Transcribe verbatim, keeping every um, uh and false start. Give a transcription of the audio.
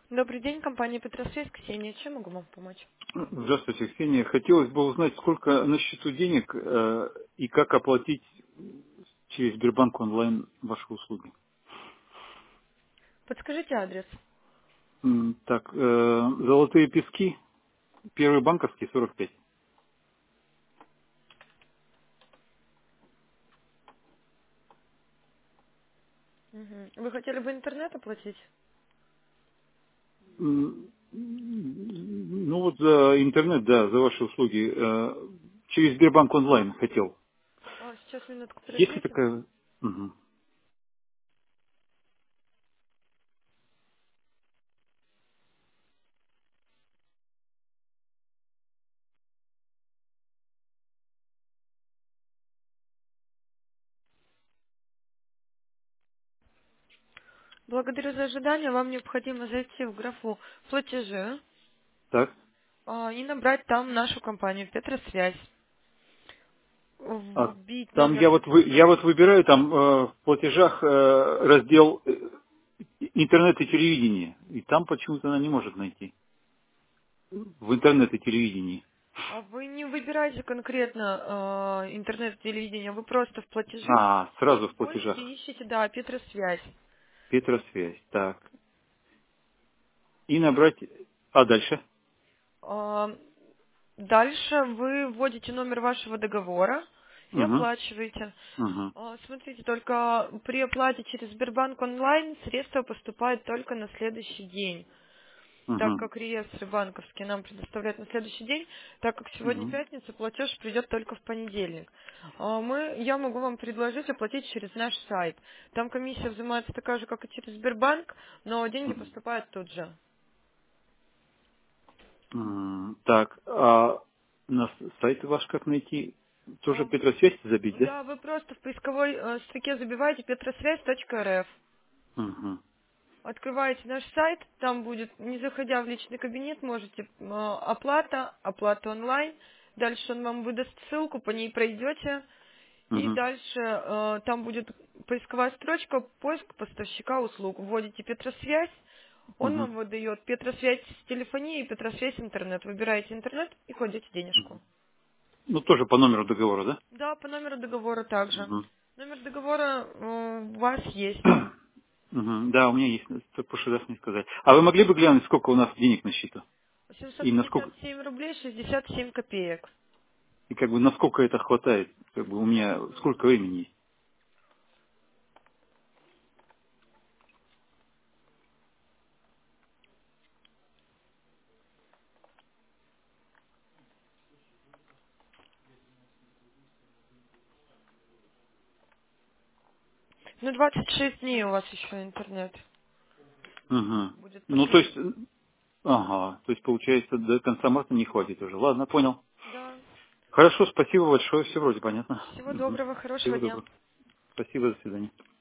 Добрый день, компания Петросвязь, Ксения. Чем могу вам помочь? Здравствуйте, Ксения. Хотелось бы узнать, сколько на счету денег э, и как оплатить через Сбербанк онлайн ваши услуги. Подскажите адрес. М, Так, э, Золотые пески, первый банковский, сорок пять. Мгм. Вы хотели бы интернет оплатить? М, Ну вот за интернет, да, за ваши услуги. э, Через Сбербанк онлайн хотел. А, сейчас минутку Есть ли подождите. такая? Мгм. Благодарю за ожидание. Вам необходимо зайти в графу платежи Так, а, и набрать там нашу компанию Петросвязь. а Вбить там номер. я вот, вы, я вот выбираю там э, в платежах э, раздел э, интернет и телевидение, и там почему-то она не может найти. В интернет и телевидении. А вы не выбираете конкретно а, интернет-телевидение, вы просто в платежах А, сразу в вводите платежах. и ищете, да, Петросвязь. Петросвязь. Так. И набрать... А дальше? А, Дальше вы вводите номер вашего договора и Угу. оплачиваете. Угу. А, Смотрите, только при оплате через Сбербанк онлайн средства поступают только на следующий день, так Угу. как реестры банковские нам предоставляют на следующий день, так как сегодня Угу. пятница, платеж придет только в понедельник. А, Мы, я могу вам предложить оплатить через наш сайт. Там комиссия взимается такая же, как и через Сбербанк, но деньги поступают тут же. М, Так, а на с- сайт ваш как найти? Тоже А, Петросвязь забить, да? Да, вы просто в поисковой э, строке забиваете петросвязь точка эр эф. Угу. Открываете наш сайт, там будет, не заходя в личный кабинет, можете э, оплата, оплата онлайн. Дальше он вам выдаст ссылку, по ней пройдете. И Угу. дальше э, там будет поисковая строчка, поиск поставщика услуг. Вводите Петросвязь, он Угу. вам выдает Петросвязь телефонии и Петросвязь интернет. Выбираете интернет и кладете денежку. Ну, тоже по номеру договора, да? Да, по номеру договора также. Угу. Номер договора э, у вас есть. Угу. Да, у меня есть, в прошлый раз не сказать. А вы могли бы глянуть, сколько у нас денег на счету? семьсот И пятьдесят насколько, семь рублей шестьдесят семь копеек. и как бы насколько это хватает? Как бы у меня сколько времени есть? Ну, двадцать шесть дней у вас еще интернет Угу. будет Ну, то подключен. есть, э, ага, то есть, получается, до конца марта не хватит уже. Ладно, понял. Да. Хорошо, спасибо большое, все вроде понятно. Всего Мгм. доброго, хорошего Всего дня. доброго. Спасибо, до свидания.